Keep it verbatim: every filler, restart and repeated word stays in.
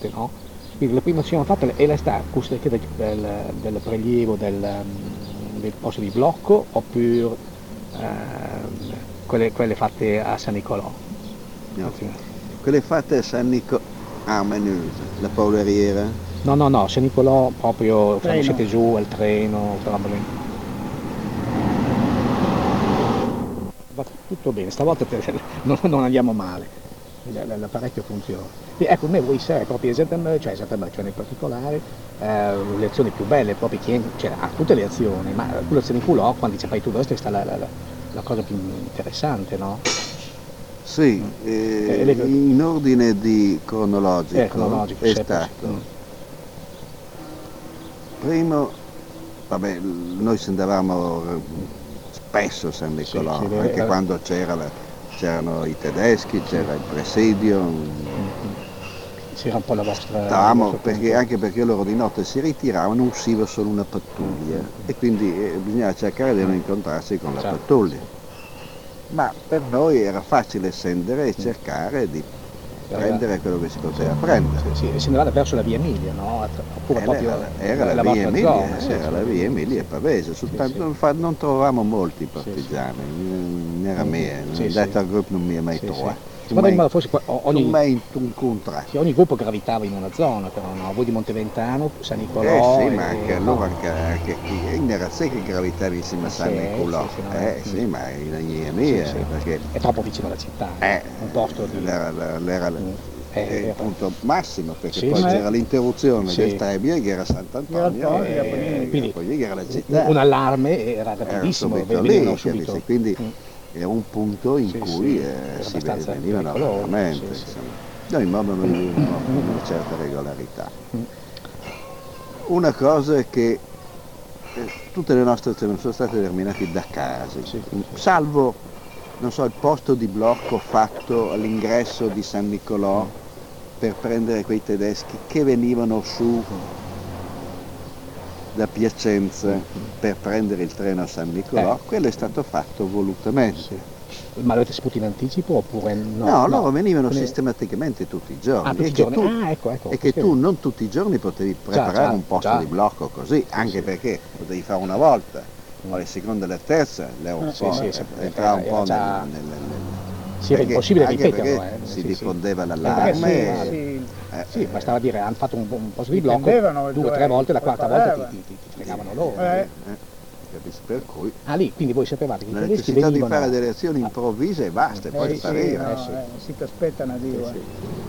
fatte, no? Quindi le prime che sono fatte è la sta custodita del, del, del prelievo del, mm, del posto di blocco oppure ehm, quelle, quelle fatte a San Nicolò? No. Anzi, Quelle fatte a San Nico... Ah, Menusa, la polveriera. no, no, no, San Nicolò proprio quando Treno. siete giù al treno, quella roba lì. Va tutto bene, stavolta te- non, non andiamo male, l- l- l'apparecchio funziona. E ecco, me vuoi essere proprio esattamente, cioè esattamente, cioè nel particolare, eh, le azioni più belle, proprio chi, cioè, ha tutte le azioni, ma le azioni culò, quando ci fai tu questo, sta la, la, la, la cosa più interessante, no? Sì, Mm. E, e eh, le- in ordine di è cronologico cronologico, è se è possibile. stato, Mm. primo, vabbè, l- noi ci andavamo eh, spesso a San Sì, Nicolò, sì, le- anche la- quando c'era la- c'erano i tedeschi, c'era il presidio, mm, mm. Sì, era un po' la vostra, il stavamo, vostro perché, punto. anche perché loro di notte si ritiravano, usciva solo una pattuglia e quindi eh, bisognava cercare di non incontrarsi con la Certo. pattuglia. Ma per noi era facile scendere e cercare di prendere quello che si poteva prendere. Sì, sì, se ne vada verso la via Emilia, no? Att- Oppure Eh, proprio Era, era la, la via vostra Emilia, zona, sì, era sì. la via Emilia Pavese, soltanto sì. non fa- non trovavamo molti Sì, sì. partigiani, non era Mm, me, sì, sì. detta gruppo non mi è mai Sì, sì. trovato. Ma in modo forse qua- o- ogni, mai incontrato. sì, ogni gruppo gravitava in una zona, però no? Voi di Monteventano, San Eh Nicolò sì, e, ma anche e- allora anche, anche chi era sé che gravitavi insieme a Sì, San Nicolò. sì, sì, no, Eh mm. sì, ma in via sì, mia, sì. perché È troppo vicino alla città, eh, un posto di... era, era- Mm. è Eh, il era- punto massimo, perché Sì, poi sì. c'era l'interruzione Sì. del Trebbia che era Sant'Antonio, Antonio, e Gapolini. quindi Gapolini era la un, città. un allarme era Era rapidissimo, subito venivano lì, subito. capisci? Quindi Mm. era un punto in Sì, cui sì, eh, era si abbastanza venivano pericoloso, veramente, sì, sì. insomma. Noi in modo noi vivevamo con una certa regolarità. Mm. Una cosa è che eh, tutte le nostre azioni sono state determinate da casi, Sì, sì. salvo, non so, il posto di blocco fatto all'ingresso di San Nicolò per prendere quei tedeschi che venivano su da Piacenza per prendere il treno a San Nicolò, Eh. quello è stato fatto volutamente. Sì. Ma l'avete saputo in anticipo oppure no? No, loro venivano Quindi- sistematicamente tutti i giorni. Ah, tutti e i che giorni. tu, Ah, ecco, ecco. e che questo tu è- non tutti i giorni potevi preparare già, un posto già. di blocco così, anche sì. perché potevi fare una volta, poi le seconde e le terze, le un Sì, po', sì, eh, sì, entrava un era po' già- nel, nel- nel- Sì, era perché- impossibile anche ripeterlo, perché eh. si Sì, sì. diffondeva Eh, l'allarme. Eh sì, e- sì. eh, Sì, bastava dire, hanno fatto un, un posto di Dipendevano, blocco, due o cioè, tre volte, la quarta volta preparava. ti, ti, ti, ti fregavano loro. Eh. eh, capisci? Per cui Ah, lì, quindi voi sapevate che i la tedeschi necessità di venivano... fare delle azioni improvvise e basta, e poi Eh sì, spariva. no, sì. eh, si ti aspettano a Dio. Sì, eh. sì.